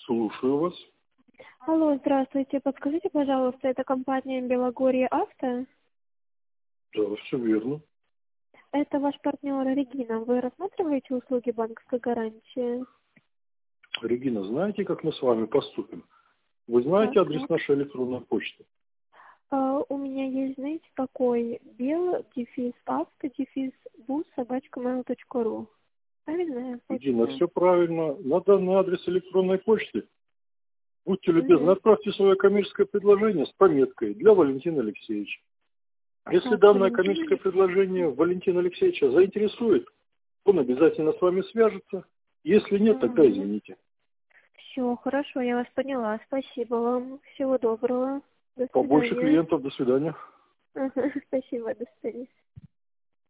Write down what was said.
Слушаю вас. Алло, здравствуйте. Подскажите, пожалуйста, это компания Белогорье Авто? Да, все верно. Это ваш партнер Регина. Вы рассматриваете услуги банковской гарантии? Регина, знаете, как мы с вами поступим? Вы знаете Так, адрес как? нашей электронной почты? У меня есть, знаете, какой? bel-авто-бус@mail.ru. Правильная Регина, почта? все правильно. На данный адрес электронной почты будьте любезны, Угу. отправьте свое коммерческое предложение с пометкой для Валентина Алексеевича. Если Так, данное Валентина коммерческое Алексеевна. предложение Валентина Алексеевича заинтересует, он обязательно с вами свяжется. Если нет, тогда Угу. извините. Все, хорошо, я вас поняла. Спасибо вам. Всего доброго. До Побольше свидания. клиентов, до свидания. Ага, спасибо, до свидания.